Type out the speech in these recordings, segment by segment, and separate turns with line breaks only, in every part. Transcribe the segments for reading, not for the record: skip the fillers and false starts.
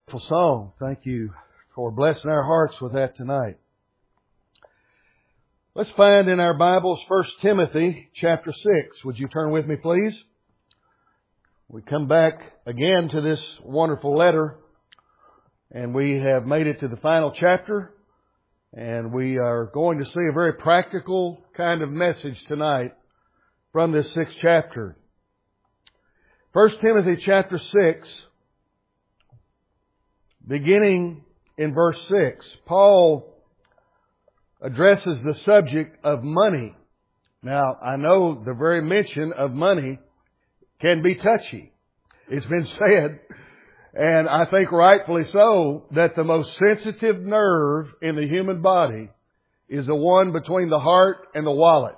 Beautiful song. Thank you for blessing our hearts with that tonight. Let's find in our Bibles 1 Timothy chapter 6. Would you turn with me, please? We come back again to this wonderful letter, and we have made it to the final chapter, and we are going to see a very practical kind of message tonight from this 6th chapter. 1 Timothy chapter 6, beginning in verse 6, Paul addresses the subject of money. Now, I know the very mention of money can be touchy. It's been said, and I think rightfully so, that the most sensitive nerve in the human body is the one between the heart and the wallet.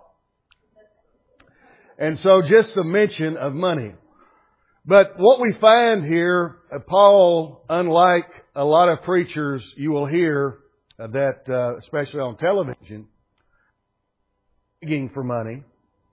And so just the mention of money. But what we find here, Paul, unlike a lot of preachers you will hear that, especially on television, begging for money,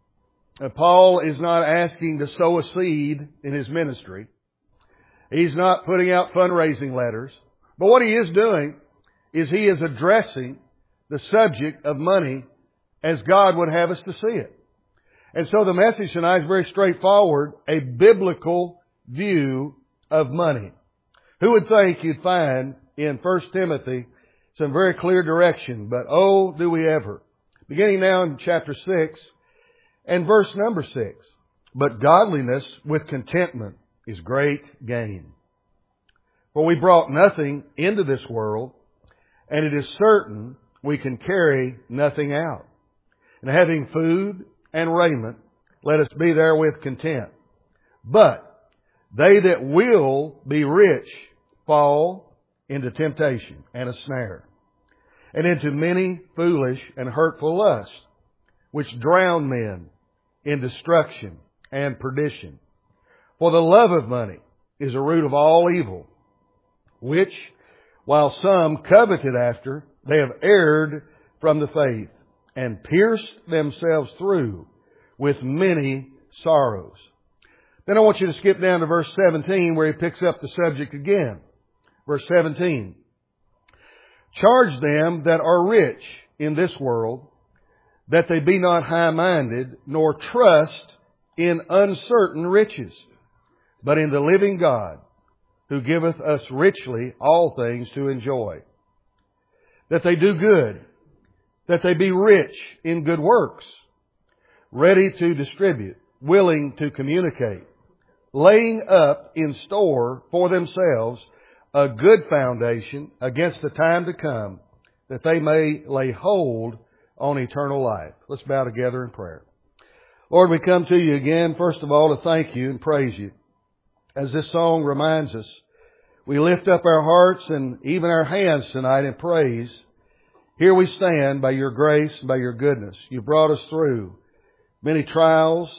Paul is not asking to sow a seed in his ministry. He's not putting out fundraising letters. But what he is doing is he is addressing the subject of money as God would have us to see it. And so the message tonight is very straightforward, a biblical view of money. Who would think you'd find in 1 Timothy some very clear direction, but oh, do we ever. Beginning now in chapter 6 and verse number 6. But godliness with contentment is great gain. For we brought nothing into this world, and it is certain we can carry nothing out. And having food and raiment, let us be therewith content. But they that will be rich fall into temptation and a snare, and into many foolish and hurtful lusts, which drown men in destruction and perdition. For the love of money is a root of all evil, which, while some coveted after, they have erred from the faith, and pierced themselves through with many sorrows. Then I want you to skip down to verse 17 where he picks up the subject again. Verse 17. Charge them that are rich in this world, that they be not high-minded, nor trust in uncertain riches, but in the living God, who giveth us richly all things to enjoy. That they do good, that they be rich in good works, ready to distribute, willing to communicate, laying up in store for themselves a good foundation against the time to come, that they may lay hold on eternal life. Let's bow together in prayer. Lord, we come to you again, first of all, to thank you and praise you. As this song reminds us, we lift up our hearts and even our hands tonight in praise. Here we stand by your grace and by your goodness. You brought us through many trials,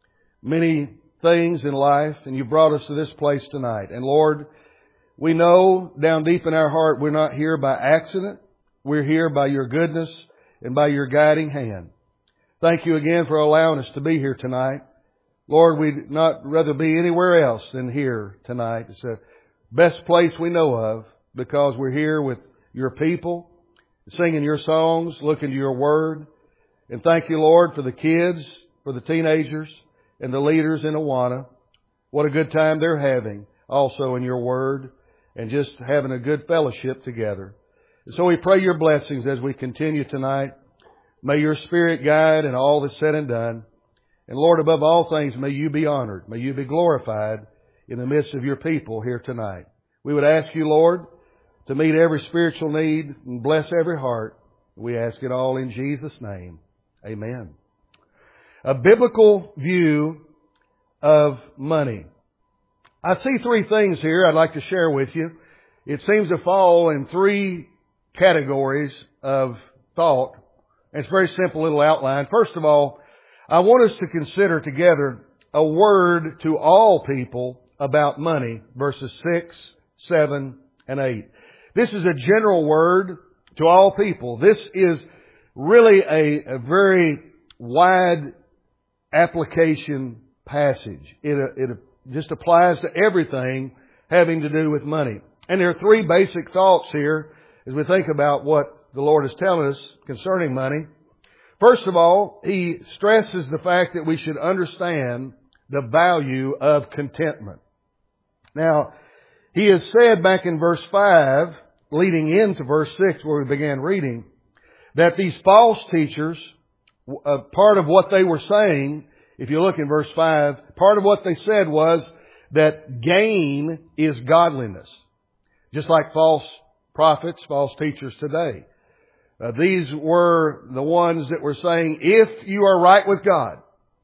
many things in life, and you brought us to this place tonight. And Lord, we know down deep in our heart we're not here by accident. We're here by your goodness and by your guiding hand. Thank you again for allowing us to be here tonight. Lord, we'd not rather be anywhere else than here tonight. It's the best place we know of because we're here with your people, singing your songs, looking to your word. And thank you, Lord, for the kids, for the teenagers, and the leaders in Awana. What a good time they're having also in your word and just having a good fellowship together. And so we pray your blessings as we continue tonight. May your Spirit guide in all that's said and done. And Lord, above all things, may you be honored. May you be glorified in the midst of your people here tonight. We would ask you, Lord, to meet every spiritual need and bless every heart. We ask it all in Jesus' name. Amen. A biblical view of money. I see three things here I'd like to share with you. It seems to fall in three categories of thought. It's a very simple little outline. First of all, I want us to consider together a word to all people about money, verses 6, 7, and 8. This is a general word to all people. This is really a very wide application passage. It just applies to everything having to do with money. And there are three basic thoughts here as we think about what the Lord is telling us concerning money. First of all, He stresses the fact that we should understand the value of contentment. Now, He has said back in verse 5, leading into verse 6 where we began reading, that these false teachers, part of what they were saying, if you look in verse 5, part of what they said was that gain is godliness. Just like false prophets, false teachers today. These were the ones that were saying, if you are right with God,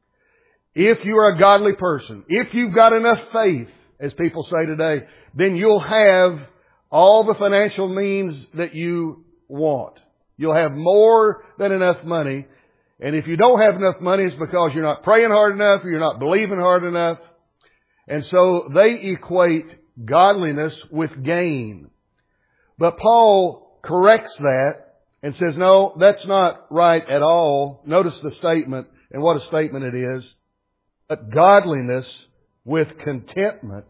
if you are a godly person, if you've got enough faith, as people say today, then you'll have all the financial means that you want. You'll have more than enough money. And if you don't have enough money, it's because you're not praying hard enough or you're not believing hard enough. And so they equate godliness with gain. But Paul corrects that and says, no, that's not right at all. Notice the statement, and what a statement it is. But godliness with contentment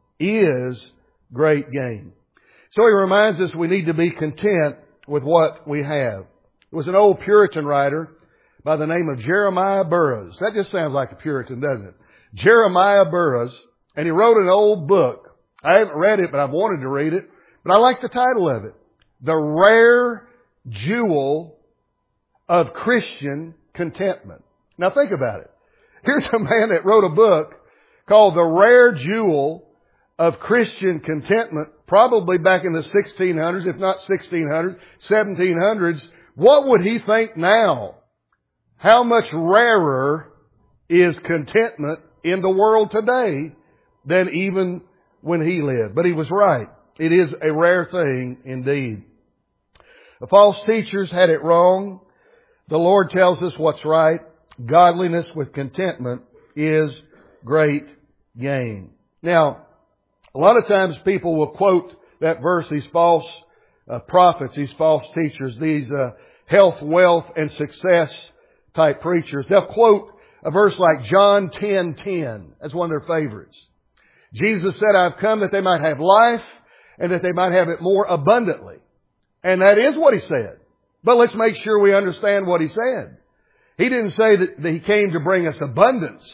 is great gain. So he reminds us we need to be content with what we have. It was an old Puritan writer by the name of Jeremiah Burroughs. That just sounds like a Puritan, doesn't it? Jeremiah Burroughs. And he wrote an old book. I haven't read it, but I've wanted to read it. But I like the title of it. The Rare Jewel of Christian Contentment. Now think about it. Here's a man that wrote a book called The Rare Jewel of Christian Contentment, probably back in the 1600s, if not 1600s, 1700s. What would he think now? How much rarer is contentment in the world today than even when he lived? But he was right. It is a rare thing indeed. The false teachers had it wrong. The Lord tells us what's right. Godliness with contentment is great gain. Now, a lot of times people will quote that verse, these false prophets, these false teachers, these health, wealth, and success type preachers. They'll quote a verse like John 10:10. That's one of their favorites. Jesus said, I've come that they might have life and that they might have it more abundantly. And that is what He said. But let's make sure we understand what He said. He didn't say that He came to bring us abundance.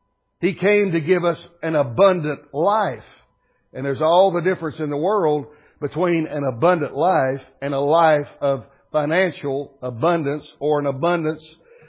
He came to give us an abundant life. And there's all the difference in the world between an abundant life and a life of financial abundance or an abundance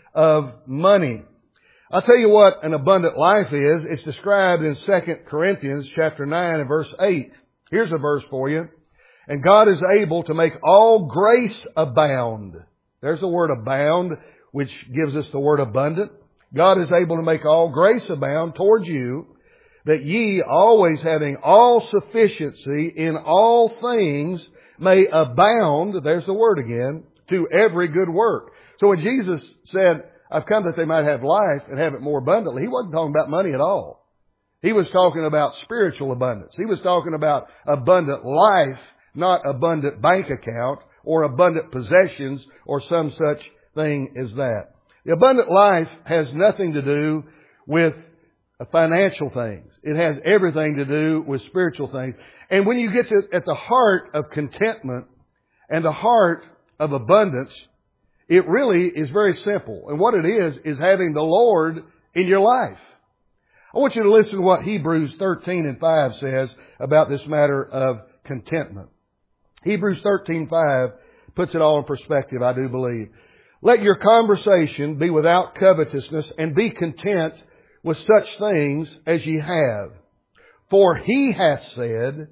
of money. I'll tell you what an abundant life is. It's described in 2 Corinthians chapter 9 and verse 8. Here's a verse for you. And God is able to make all grace abound. There's the word abound, which gives us the word abundant. God is able to make all grace abound towards you, that ye always having all sufficiency in all things may abound, there's the word again, to every good work. So when Jesus said, I've come that they might have life and have it more abundantly, He wasn't talking about money at all. He was talking about spiritual abundance. He was talking about abundant life, not abundant bank account or abundant possessions or some such thing as that. The abundant life has nothing to do with financial things. It has everything to do with spiritual things. And when you get at the heart of contentment and the heart of abundance, it really is very simple. And what it is having the Lord in your life. I want you to listen to what Hebrews 13:5 says about this matter of contentment. Hebrews 13:5 puts it all in perspective, I do believe. Let your conversation be without covetousness, and be content with such things as ye have. For He hath said,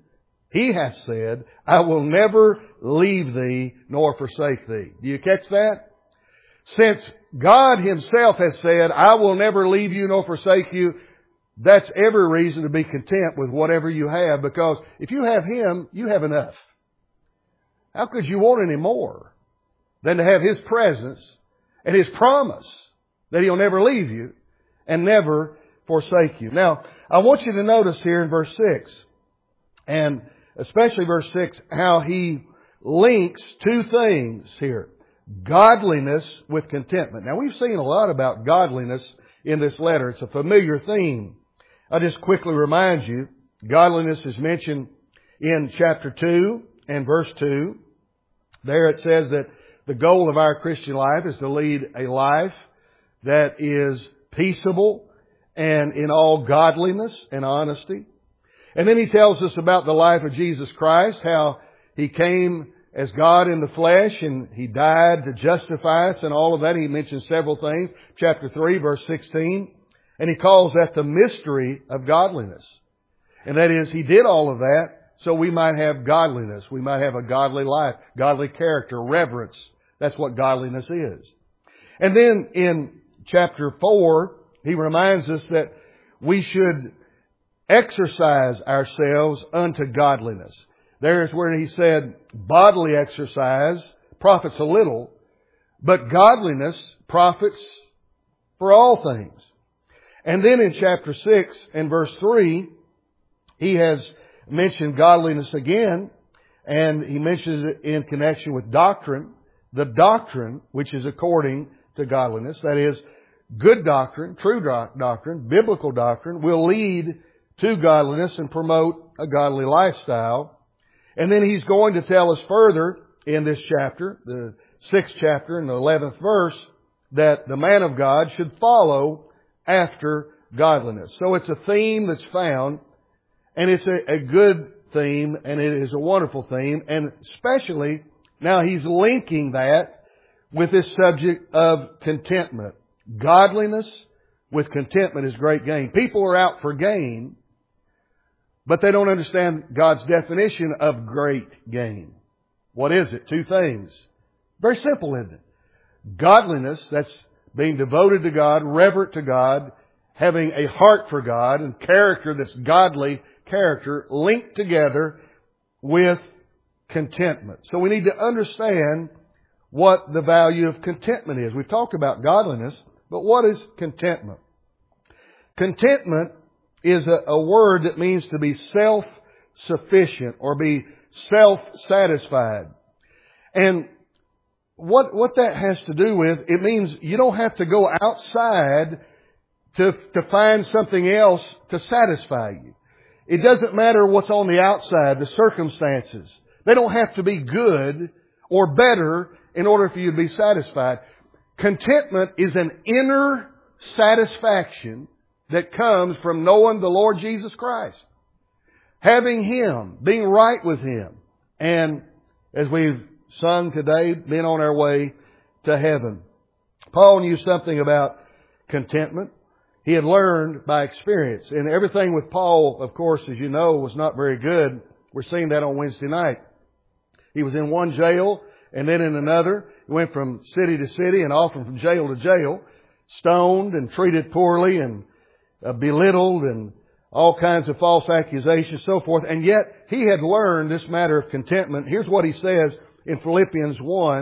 I will never leave thee nor forsake thee. Do you catch that? Since God Himself has said, I will never leave you nor forsake you, that's every reason to be content with whatever you have, because if you have Him, you have enough. How could you want any more than to have His presence and His promise that He'll never leave you and never forsake you? Now, I want you to notice here in verse 6, and especially verse 6, how he links two things here. Godliness with contentment. Now, we've seen a lot about godliness in this letter. It's a familiar theme. I'll just quickly remind you, godliness is mentioned in chapter 2 and verse 2. There it says that the goal of our Christian life is to lead a life that is peaceable and in all godliness and honesty. And then he tells us about the life of Jesus Christ, how He came as God in the flesh and He died to justify us and all of that. He mentions several things. Chapter 3, verse 16. And he calls that the mystery of godliness. And that is, He did all of that so we might have godliness. We might have a godly life, godly character, reverence. That's what godliness is. And then in chapter 4, he reminds us that we should exercise ourselves unto godliness. There's where he said bodily exercise profits a little, but godliness profits for all things. And then in chapter 6 and verse 3, he has mentioned godliness again, and he mentions it in connection with doctrine. The doctrine which is according to godliness, that is, good doctrine, true doctrine, biblical doctrine, will lead to godliness and promote a godly lifestyle. And then he's going to tell us further in this chapter, the 6th chapter and the 11th verse, that the man of God should follow after godliness. So it's a theme that's found, and it's a good theme, and it is a wonderful theme, and especially now he's linking that with this subject of contentment. Godliness with contentment is great gain. People are out for gain, but they don't understand God's definition of great gain. What is it? Two things. Very simple, isn't it? Godliness, that's being devoted to God, reverent to God, having a heart for God, and character that's godly character linked together with contentment. So we need to understand what the value of contentment is. We've talked about godliness, but what is contentment? Contentment is a word that means to be self-sufficient or be self-satisfied. And what that has to do with, it means you don't have to go outside to find something else to satisfy you. It doesn't matter what's on the outside, the circumstances. They don't have to be good or better in order for you to be satisfied. Contentment is an inner satisfaction that comes from knowing the Lord Jesus Christ. Having Him, being right with Him. And as we've sung today, being on our way to heaven. Paul knew something about contentment. He had learned by experience. And everything with Paul, of course, as you know, was not very good. We're seeing that on Wednesday night. He was in one jail and then in another. He went from city to city and often from jail to jail. Stoned and treated poorly and belittled and all kinds of false accusations, so forth. And yet he had learned this matter of contentment. Here's what he says in Philippians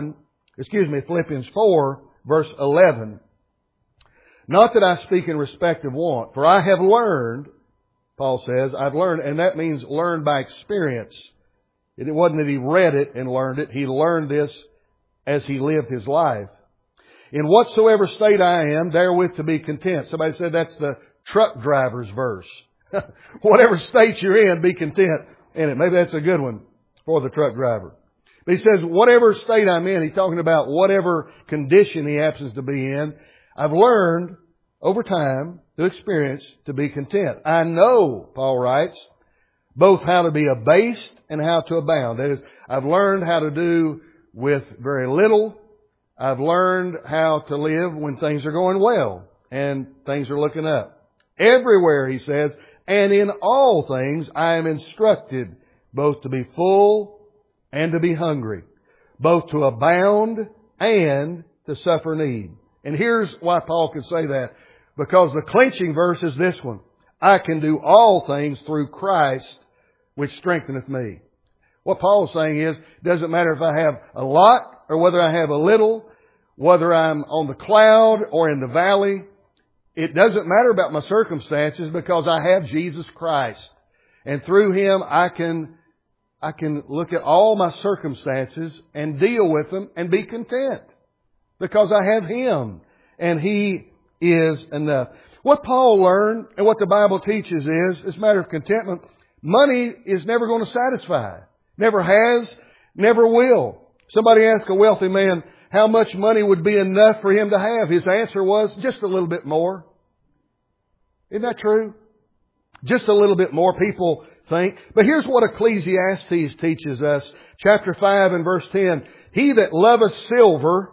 4, verse 11. Not that I speak in respect of want, for I have learned, Paul says, I've learned, and that means learned by experience. It wasn't that he read it and learned it. He learned this as he lived his life. In whatsoever state I am, therewith to be content. Somebody said that's the truck driver's verse. Whatever state you're in, be content in it. Maybe that's a good one for the truck driver. But he says, whatever state I'm in, he's talking about whatever condition he happens to be in. I've learned over time to experience to be content. I know, Paul writes, both how to be abased and how to abound. That is, I've learned how to do with very little. I've learned how to live when things are going well and things are looking up. Everywhere, he says, and in all things I am instructed both to be full and to be hungry, both to abound and to suffer need. And here's why Paul can say that. Because the clinching verse is this one. I can do all things through Christ, which strengtheneth me. What Paul's saying is, it doesn't matter if I have a lot or whether I have a little, whether I'm on the cloud or in the valley. It doesn't matter about my circumstances because I have Jesus Christ. And through Him I can look at all my circumstances and deal with them and be content. Because I have Him. And He is enough. What Paul learned and what the Bible teaches is, this matter of contentment, Money is never going to satisfy. Never has, never will. Somebody asked a wealthy man how much money would be enough for him to have. His answer was, just a little bit more. Isn't that true? Just a little bit more, people think. But here's what Ecclesiastes teaches us. Chapter 5 and verse 10. He that loveth silver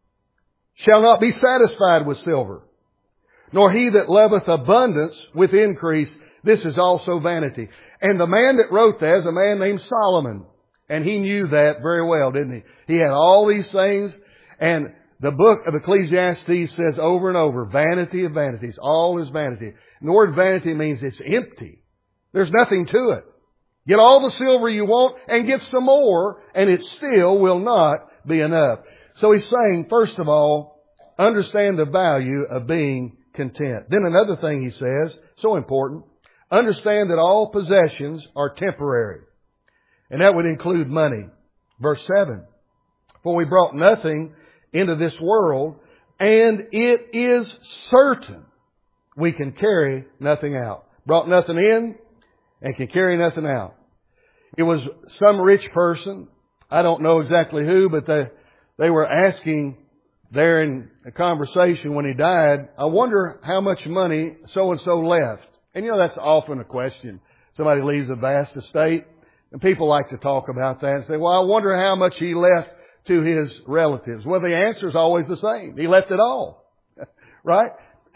shall not be satisfied with silver, nor he that loveth abundance with increase. This is also vanity. And the man that wrote that is a man named Solomon. And he knew that very well, didn't he? He had all these things. And the book of Ecclesiastes says over and over, vanity of vanities. All is vanity. And the word vanity means it's empty. There's nothing to it. Get all the silver you want and get some more, and it still will not be enough. So he's saying, first of all, understand the value of being content. Then another thing he says, so important, understand that all possessions are temporary. And that would include money. Verse 7, for we brought nothing into this world, and it is certain we can carry nothing out. Brought nothing in and can carry nothing out. It was some rich person, I don't know exactly who, but they were asking there in a conversation when he died, I wonder how much money so-and-so left. And that's often a question. Somebody leaves a vast estate, and people like to talk about that and say, well, I wonder how much he left to his relatives. Well, the answer is always the same. He left it all. Right?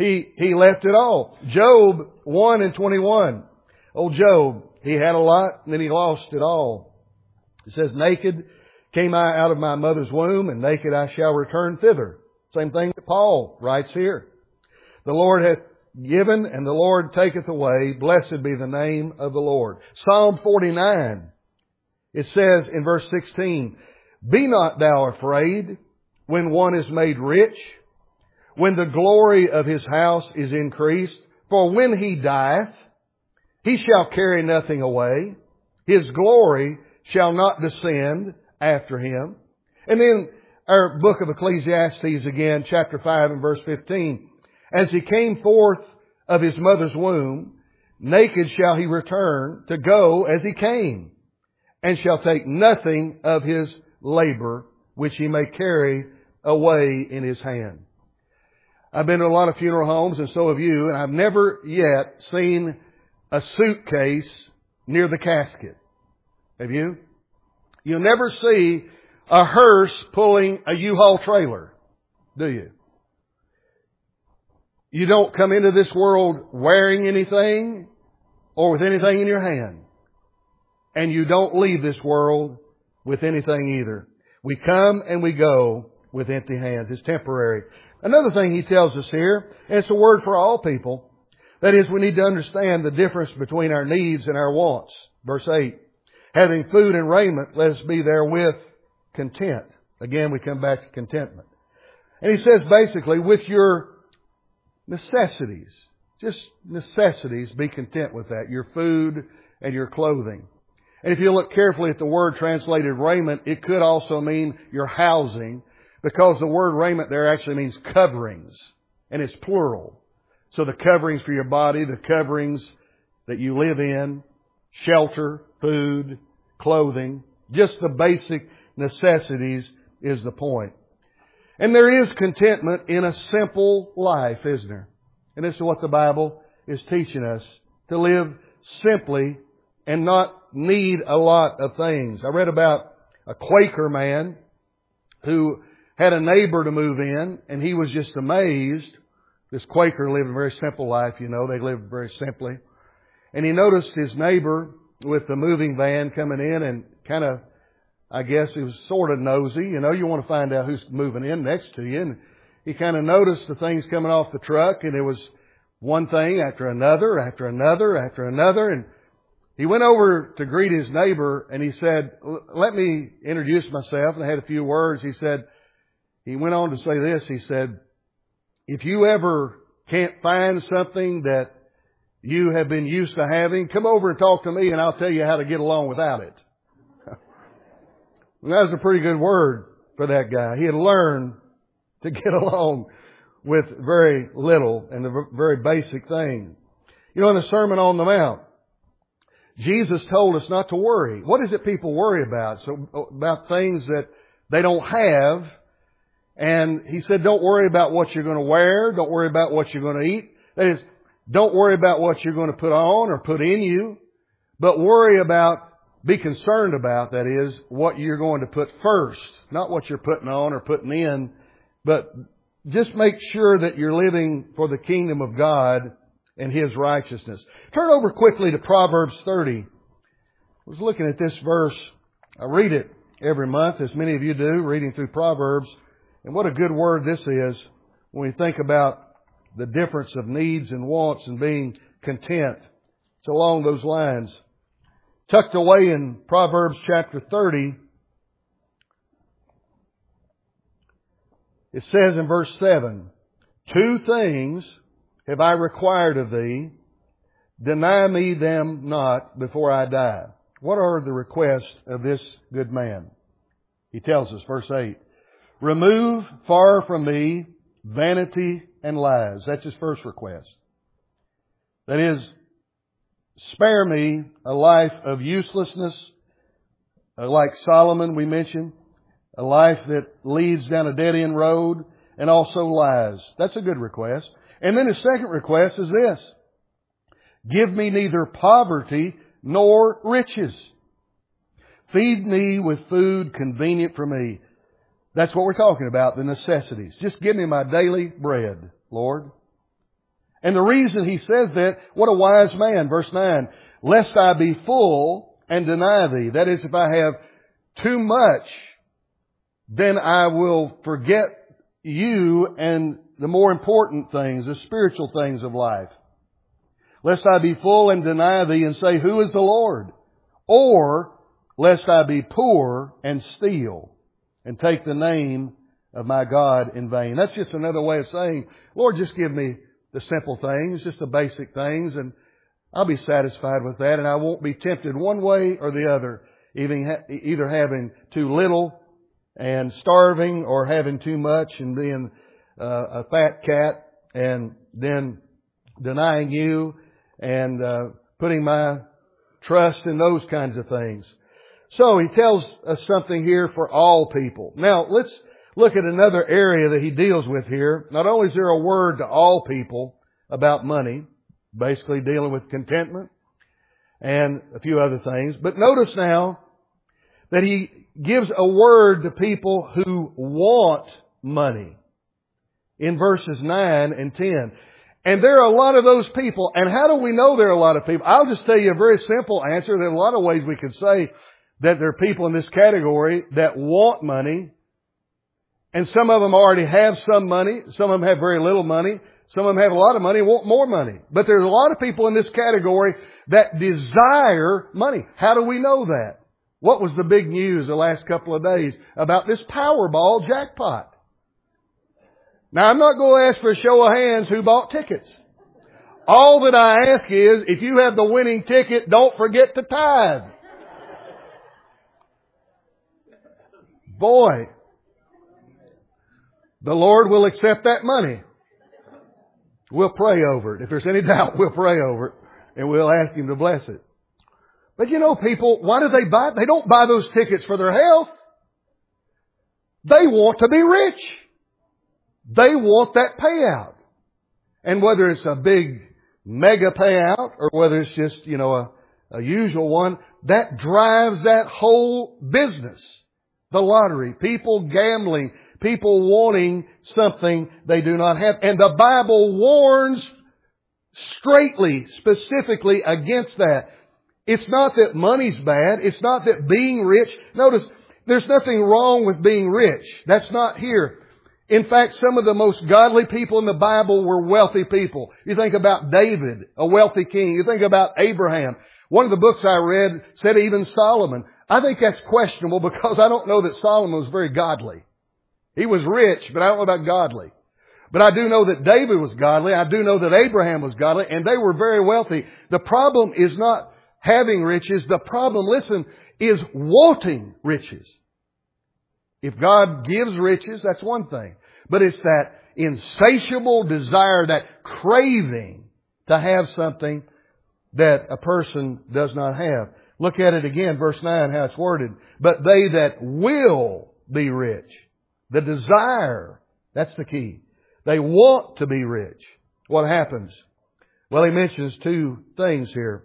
He left it all. Job 1 and 21. Old Job, he had a lot and then he lost it all. It says, naked came I out of my mother's womb, and naked I shall return thither. Same thing that Paul writes here. The Lord hath given and the Lord taketh away. Blessed be the name of the Lord. Psalm 49. It says in verse 16, be not thou afraid when one is made rich, when the glory of his house is increased. For when he dieth, he shall carry nothing away. His glory shall not descend after him. And then our book of Ecclesiastes again, chapter 5 and verse 15. As he came forth of his mother's womb, naked shall he return to go as he came, and shall take nothing of his labor which he may carry away in his hand. I've been to a lot of funeral homes, and so have you, and I've never yet seen a suitcase near the casket. Have you? You'll never see a hearse pulling a U-Haul trailer, do you? You don't come into this world wearing anything or with anything in your hand. And you don't leave this world with anything either. We come and we go with empty hands. It's temporary. Another thing he tells us here, and it's a word for all people, that is, we need to understand the difference between our needs and our wants. Verse 8, having food and raiment, let us be therewith content. Again, we come back to contentment. And he says basically, with your necessities, just necessities, be content with that. Your food and your clothing. And if you look carefully at the word translated raiment, it could also mean your housing, because the word raiment there actually means coverings, and it's plural. So the coverings for your body, the coverings that you live in, shelter, food, clothing, just the basic necessities is the point. And there is contentment in a simple life, isn't there? And this is what the Bible is teaching us, to live simply and not need a lot of things. I read about a Quaker man who had a neighbor to move in, and he was just amazed. This Quaker lived a very simple life, They lived very simply. And he noticed his neighbor with the moving van coming in, and kind of, I guess he was sort of nosy. You want to find out who's moving in next to you. And he kind of noticed the things coming off the truck, and it was one thing after another, after another, after another. And he went over to greet his neighbor, and he said, let me introduce myself. And I had a few words. He went on to say this. He said, if you ever can't find something that you have been used to having, come over and talk to me, and I'll tell you how to get along without it. Well, that was a pretty good word for that guy. He had learned to get along with very little and a very basic thing. In the Sermon on the Mount, Jesus told us not to worry. What is it people worry about? So about things that they don't have. And He said, don't worry about what you're going to wear. Don't worry about what you're going to eat. That is, don't worry about what you're going to put on or put in you. But be concerned about, that is, what you're going to put first. Not what you're putting on or putting in. But just make sure that you're living for the kingdom of God and His righteousness. Turn over quickly to Proverbs 30. I was looking at this verse. I read it every month, as many of you do, reading through Proverbs. And what a good word this is when we think about the difference of needs and wants and being content. It's along those lines. Tucked away in Proverbs chapter 30, it says in verse 7, 2 things have I required of thee, deny me them not before I die. What are the requests of this good man? He tells us, verse 8, remove far from me vanity and lies. That's his first request. That is, spare me a life of uselessness, like Solomon we mentioned, a life that leads down a dead-end road, and also lies. That's a good request. And then his second request is this: give me neither poverty nor riches. Feed me with food convenient for me. That's what we're talking about, the necessities. Just give me my daily bread, Lord. And the reason he says that, what a wise man, verse 9, lest I be full and deny thee. That is, if I have too much, then I will forget you and the more important things, the spiritual things of life. Lest I be full and deny thee and say, who is the Lord? Or lest I be poor and steal and take the name of my God in vain. That's just another way of saying, Lord, just give me the simple things, just the basic things, and I'll be satisfied with that, and I won't be tempted one way or the other, either having too little and starving, or having too much and being a fat cat, and then denying you and putting my trust in those kinds of things. So he tells us something here for all people. Now let's look at another area that he deals with here. Not only is there a word to all people about money, basically dealing with contentment and a few other things, but notice now that he gives a word to people who want money in verses 9 and 10. And there are a lot of those people. And how do we know there are a lot of people? I'll just tell you a very simple answer. There are a lot of ways we could say that there are people in this category that want money. And some of them already have some money. Some of them have very little money. Some of them have a lot of money and want more money. But there's a lot of people in this category that desire money. How do we know that? What was the big news the last couple of days about this Powerball jackpot? Now, I'm not going to ask for a show of hands who bought tickets. All that I ask is, if you have the winning ticket, don't forget to tithe. Boy, the Lord will accept that money. We'll pray over it. If there's any doubt, we'll pray over it, and we'll ask Him to bless it. But you know, people, why do they buy? They don't buy those tickets for their health. They want to be rich. They want that payout. And whether it's a big mega payout or whether it's just, a usual one, that drives that whole business. The lottery, people gambling, people wanting something they do not have. And the Bible warns straightly, specifically against that. It's not that money's bad. It's not that being rich. Notice, there's nothing wrong with being rich. That's not here. In fact, some of the most godly people in the Bible were wealthy people. You think about David, a wealthy king. You think about Abraham. One of the books I read said even Solomon. I think that's questionable because I don't know that Solomon was very godly. He was rich, but I don't know about godly. But I do know that David was godly. I do know that Abraham was godly, and they were very wealthy. The problem is not having riches. The problem, listen, is wanting riches. If God gives riches, that's one thing. But it's that insatiable desire, that craving to have something that a person does not have. Look at it again, verse 9, how it's worded. But they that will be rich, the desire, that's the key. They want to be rich. What happens? Well, he mentions two things here.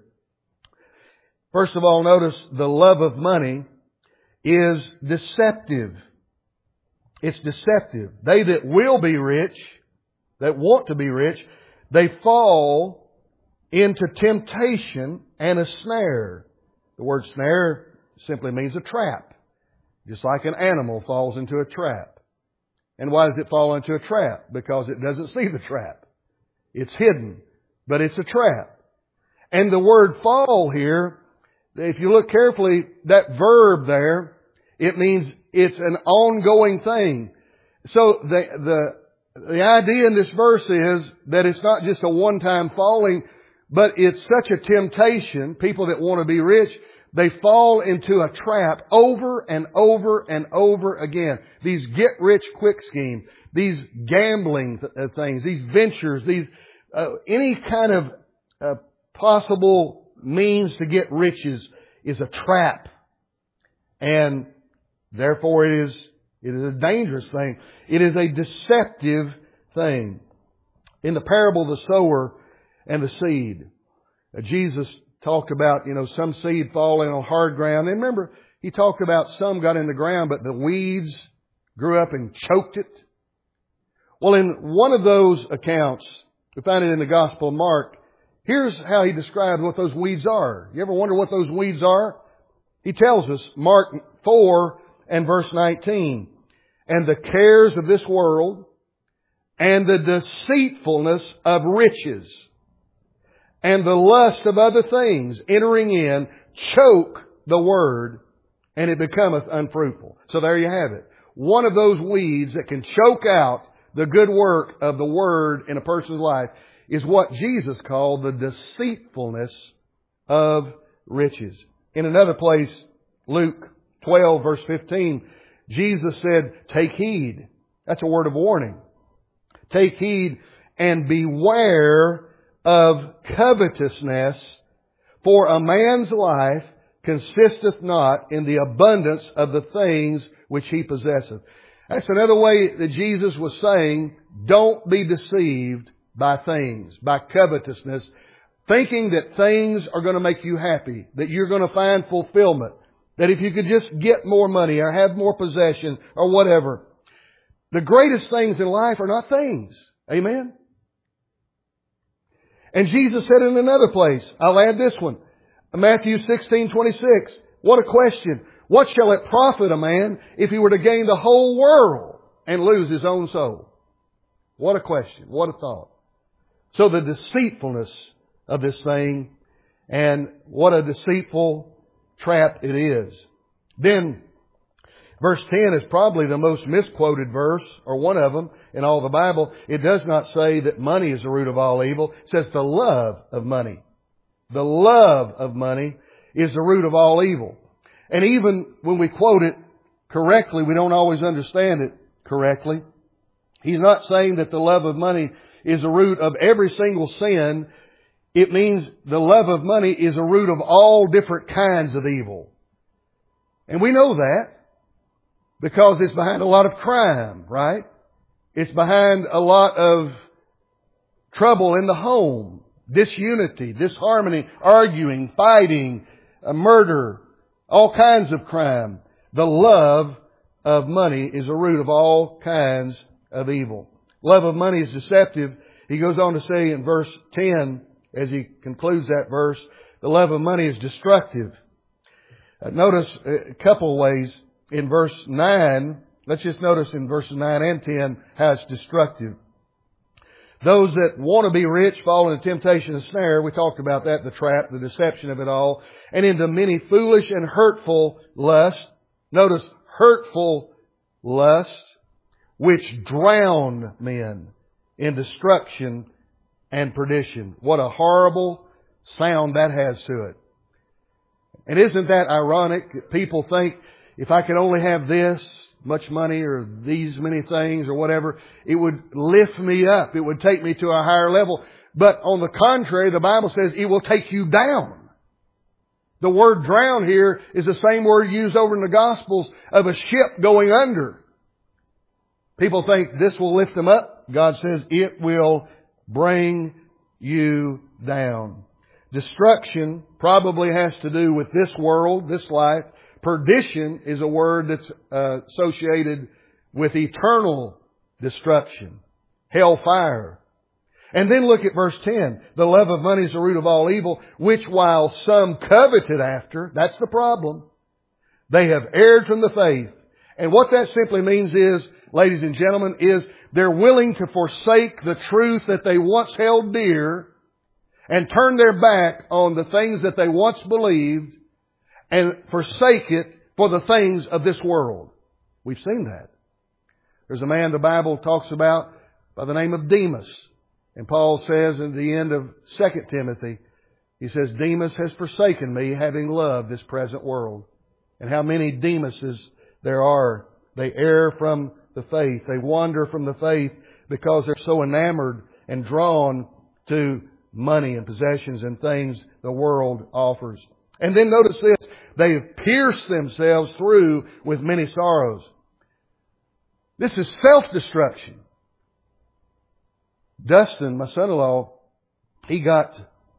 First of all, notice the love of money is deceptive. It's deceptive. They that will be rich, that want to be rich, they fall into temptation and a snare. The word snare simply means a trap. Just like an animal falls into a trap. And why does it fall into a trap? Because it doesn't see the trap. It's hidden, but it's a trap. And the word fall here, if you look carefully, that verb there, it means it's an ongoing thing. So the idea in this verse is that it's not just a one-time falling, but it's such a temptation. People that want to be rich, they fall into a trap over and over and over again. These get-rich-quick schemes, these gambling things, these ventures, these any kind of possible means to get riches is a trap, and therefore it is a dangerous thing. It is a deceptive thing. In the parable of the sower and the seed, Jesus talked about, some seed falling on hard ground. And remember, he talked about some got in the ground, but the weeds grew up and choked it. Well, in one of those accounts, we find it in the Gospel of Mark, here's how he describes what those weeds are. You ever wonder what those weeds are? He tells us, Mark 4 and verse 19, and the cares of this world and the deceitfulness of riches and the lust of other things entering in choke the word, and it becometh unfruitful. So there you have it. One of those weeds that can choke out the good work of the word in a person's life is what Jesus called the deceitfulness of riches. In another place, Luke 12 verse 15, Jesus said, take heed. That's a word of warning. Take heed and beware of covetousness, for a man's life consisteth not in the abundance of the things which he possesseth. That's another way that Jesus was saying, don't be deceived by things, by covetousness, thinking that things are going to make you happy, that you're going to find fulfillment, that if you could just get more money or have more possession or whatever. The greatest things in life are not things. Amen? And Jesus said in another place, I'll add this one, Matthew 16:26. What a question. What shall it profit a man if he were to gain the whole world and lose his own soul? What a question. What a thought. So the deceitfulness of this thing, and what a deceitful trap it is. Then, verse 10 is probably the most misquoted verse, or one of them, in all the Bible. It does not say that money is the root of all evil. It says the love of money. The love of money is the root of all evil. And even when we quote it correctly, we don't always understand it correctly. He's not saying that the love of money is the root of every single sin. It means the love of money is a root of all different kinds of evil. And we know that because it's behind a lot of crime, right? It's behind a lot of trouble in the home, disunity, disharmony, arguing, fighting, murder, all kinds of crime. The love of money is a root of all kinds of evil. Love of money is deceptive. He goes on to say in verse 10, as he concludes that verse, the love of money is destructive. Notice a couple of ways in verse 9. Let's just notice in verses 9 and 10 how it's destructive. Those that want to be rich fall into temptation and snare. We talked about that, the trap, the deception of it all. And into many foolish and hurtful lusts. Notice hurtful lust, which drown men in destruction and perdition. What a horrible sound that has to it. And isn't that ironic that people think, if I could only have this much money or these many things or whatever, it would lift me up. It would take me to a higher level. But on the contrary, the Bible says it will take you down. The word drown here is the same word used over in the Gospels of a ship going under. People think this will lift them up. God says it will bring you down. Destruction probably has to do with this world, this life. Perdition is a word that's associated with eternal destruction. Hellfire. And then look at verse 10. The love of money is the root of all evil, which while some coveted after, that's the problem, they have erred from the faith. And what that simply means is, ladies and gentlemen, is they're willing to forsake the truth that they once held dear and turn their back on the things that they once believed and forsake it for the things of this world. We've seen that. There's a man the Bible talks about by the name of Demas. And Paul says in the end of 2 Timothy, he says, Demas has forsaken me, having loved this present world. And how many Demases there are. They err from the faith. They wander from the faith because they're so enamored and drawn to money and possessions and things the world offers. And then notice this, they have pierced themselves through with many sorrows. This is self-destruction. Dustin, my son-in-law, he got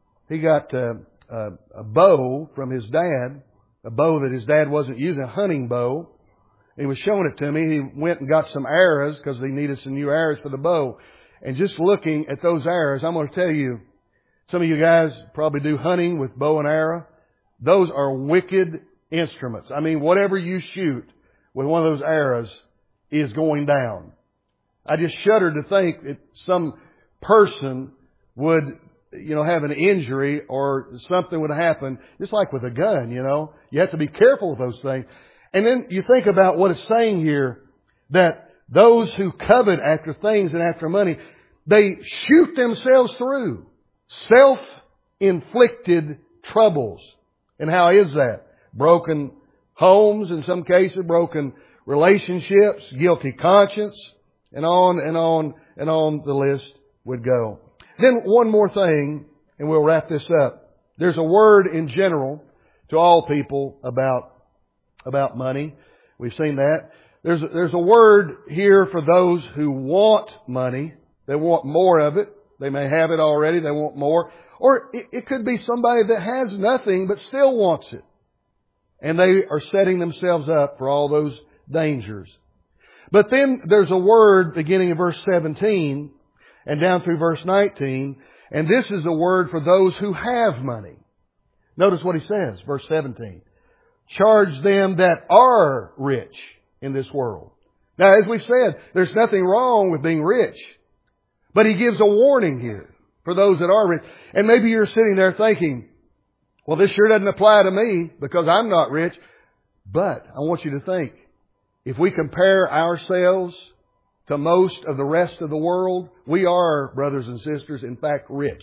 a bow from his dad, a bow that his dad wasn't using, a hunting bow. He was showing it to me. He went and got some arrows because he needed some new arrows for the bow. And just looking at those arrows, I'm going to tell you, some of you guys probably do hunting with bow and arrow. Those are wicked instruments. I mean, whatever you shoot with one of those arrows is going down. I just shudder to think that some person would, have an injury or something would happen, just like with a gun, You have to be careful with those things. And then you think about what it's saying here, that those who covet after things and after money, they shoot themselves through self-inflicted troubles. And how is that? Broken homes in some cases, broken relationships, guilty conscience, and on and on and on the list would go. Then one more thing, and we'll wrap this up. There's a word in general to all people about money. We've seen that. There's a word here for those who want money. They want more of it. They may have it already. They want more. Or it could be somebody that has nothing but still wants it. And they are setting themselves up for all those dangers. But then there's a word beginning in verse 17 and down through verse 19. And this is a word for those who have money. Notice what he says, verse 17. Charge them that are rich in this world. Now, as we've said, there's nothing wrong with being rich. But he gives a warning here for those that are rich. And maybe you're sitting there thinking, well, this sure doesn't apply to me because I'm not rich. But I want you to think, if we compare ourselves to most of the rest of the world, we are, brothers and sisters, in fact, rich.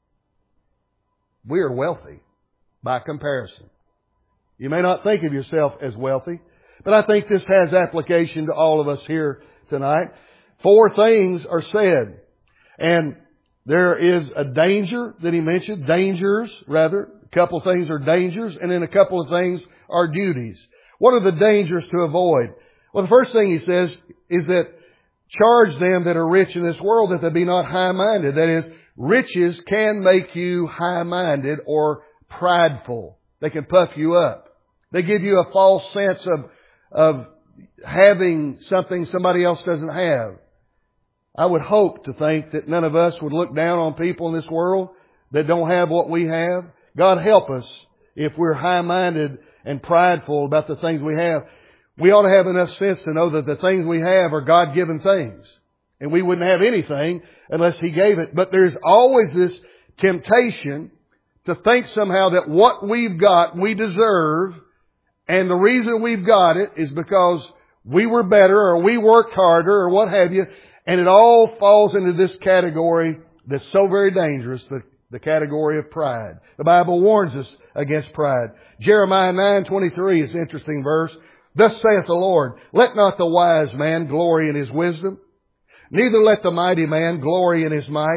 We are wealthy by comparison. You may not think of yourself as wealthy, but I think this has application to all of us here tonight. 4 things are said. And there is a danger that he mentioned, dangers rather. A couple of things are dangers, and then a couple of things are duties. What are the dangers to avoid? Well, the first thing he says is that charge them that are rich in this world that they be not high-minded. That is, riches can make you high-minded or prideful. They can puff you up. They give you a false sense of having something somebody else doesn't have. I would hope to think that none of us would look down on people in this world that don't have what we have. God help us if we're high-minded and prideful about the things we have. We ought to have enough sense to know that the things we have are God-given things. And we wouldn't have anything unless He gave it. But there's always this temptation to think somehow that what we've got, we deserve. And the reason we've got it is because we were better or we worked harder or what have you. And it all falls into this category that's so very dangerous, the category of pride. The Bible warns us against pride. Jeremiah 9:23 is an interesting verse. Thus saith the Lord, let not the wise man glory in his wisdom, neither let the mighty man glory in his might,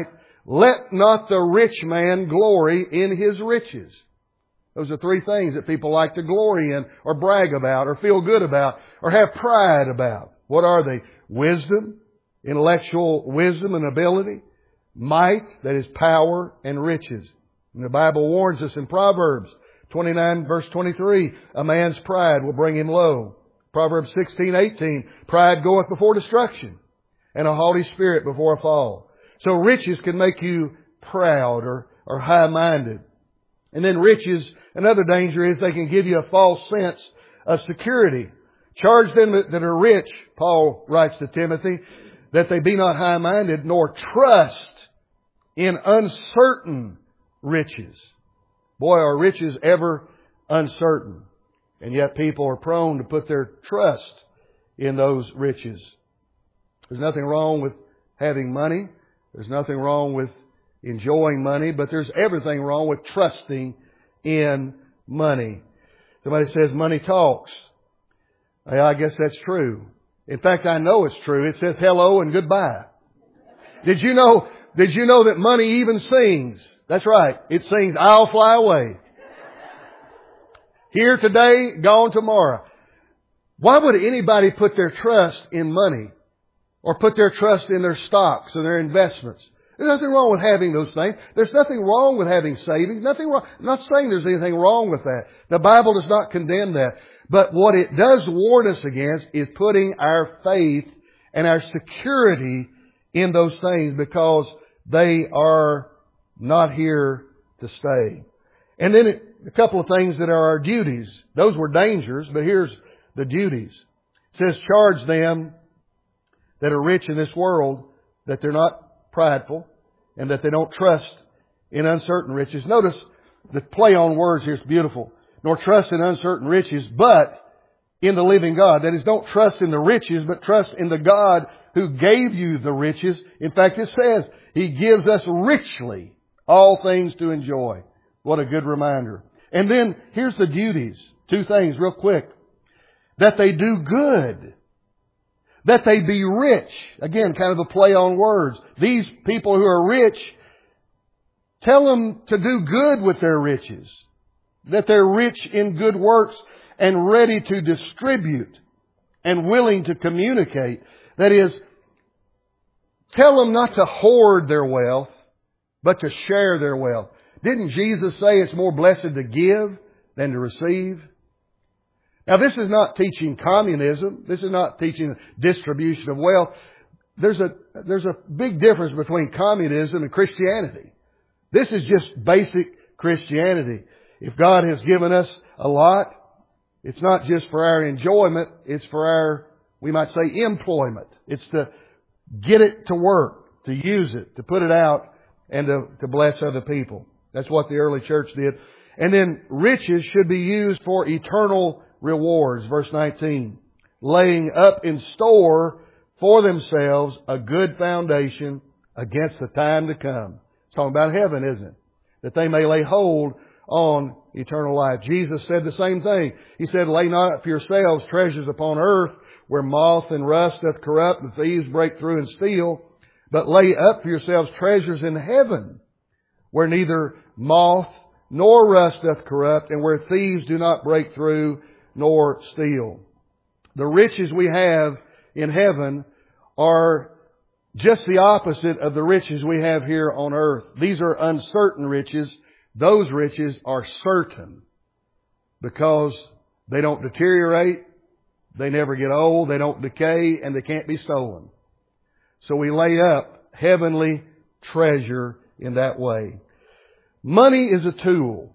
let not the rich man glory in his riches. Those are three things that people like to glory in or brag about or feel good about or have pride about. What are they? Wisdom, intellectual wisdom and ability, might, that is power, and riches. And the Bible warns us in Proverbs 29 verse 23, a man's pride will bring him low. Proverbs 16:18, pride goeth before destruction, and a haughty spirit before a fall. So riches can make you proud or high-minded. And then riches, another danger is they can give you a false sense of security. Charge them that are rich, Paul writes to Timothy, that they be not high-minded, nor trust in uncertain riches. Boy, are riches ever uncertain. And yet people are prone to put their trust in those riches. There's nothing wrong with having money. There's nothing wrong with enjoying money, but there's everything wrong with trusting in money. Somebody says money talks. I guess that's true. In fact, I know it's true. It says hello and goodbye. Did you know that money even sings? That's right. It sings, I'll fly away. Here today, gone tomorrow. Why would anybody put their trust in money or put their trust in their stocks and their investments? There's nothing wrong with having those things. There's nothing wrong with having savings. Nothing wrong. I'm not saying there's anything wrong with that. The Bible does not condemn that. But what it does warn us against is putting our faith and our security in those things, because they are not here to stay. And then a couple of things that are our duties. Those were dangers, but here's the duties. It says, charge them that are rich in this world that they're not prideful and that they don't trust in uncertain riches. Notice the play on words here is beautiful. Nor trust in uncertain riches, but in the living God. That is, don't trust in the riches, but trust in the God who gave you the riches. In fact, it says He gives us richly all things to enjoy. What a good reminder. And then here's the duties. Two things real quick. That they do good. That they be rich. Again, kind of a play on words. These people who are rich, tell them to do good with their riches. That they're rich in good works and ready to distribute and willing to communicate. That is, tell them not to hoard their wealth, but to share their wealth. Didn't Jesus say it's more blessed to give than to receive? Now, this is not teaching communism. This is not teaching distribution of wealth. There's a big difference between communism and Christianity. This is just basic Christianity. If God has given us a lot, it's not just for our enjoyment. It's for our, we might say, employment. It's to get it to work, to use it, to put it out, and to bless other people. That's what the early church did. And then riches should be used for eternal rewards. Verse 19. Laying up in store for themselves a good foundation against the time to come. It's talking about heaven, isn't it? That they may lay hold on eternal life. Jesus said the same thing. He said, lay not up for yourselves treasures upon earth, where moth and rust doth corrupt, and thieves break through and steal. But lay up for yourselves treasures in heaven, where neither moth nor rust doth corrupt, and where thieves do not break through nor steal. The riches we have in heaven are just the opposite of the riches we have here on earth. These are uncertain riches. Those riches are certain because they don't deteriorate, they never get old, they don't decay, and they can't be stolen. So we lay up heavenly treasure in that way. Money is a tool,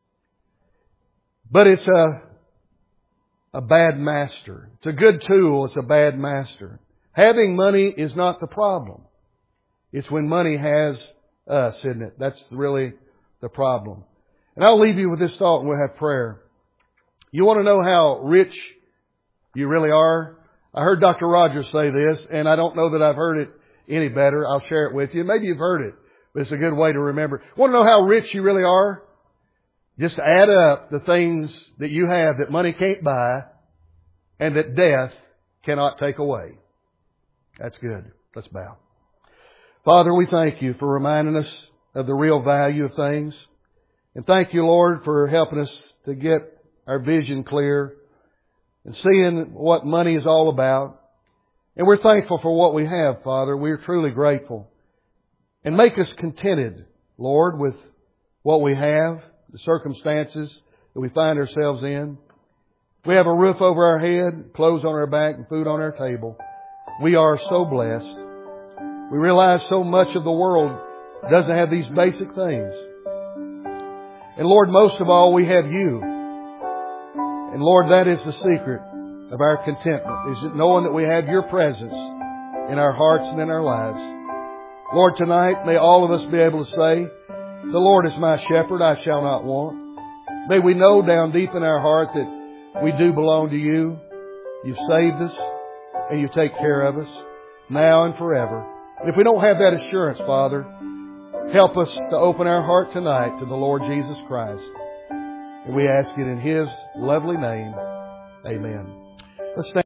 but it's a bad master. It's a good tool, it's a bad master. Having money is not the problem. It's when money has us, isn't it? That's really the problem. And I'll leave you with this thought and we'll have prayer. You want to know how rich you really are? I heard Dr. Rogers say this, and I don't know that I've heard it any better. I'll share it with you. Maybe you've heard it, but it's a good way to remember. Want to know how rich you really are? Just add up the things that you have that money can't buy and that death cannot take away. That's good. Let's bow. Father, we thank You for reminding us of the real value of things. And thank You, Lord, for helping us to get our vision clear and seeing what money is all about. And we're thankful for what we have, Father. We're truly grateful. And make us contented, Lord, with what we have, the circumstances that we find ourselves in. We have a roof over our head, clothes on our back, and food on our table. We are so blessed. We realize so much of the world doesn't have these basic things. And Lord, most of all, we have You. And Lord, that is the secret of our contentment, is knowing that we have Your presence in our hearts and in our lives. Lord, tonight, may all of us be able to say, the Lord is my shepherd, I shall not want. May we know down deep in our heart that we do belong to You. You've saved us, and You take care of us now and forever. And if we don't have that assurance, Father, help us to open our heart tonight to the Lord Jesus Christ. And we ask it in His lovely name. Amen. Let's stand.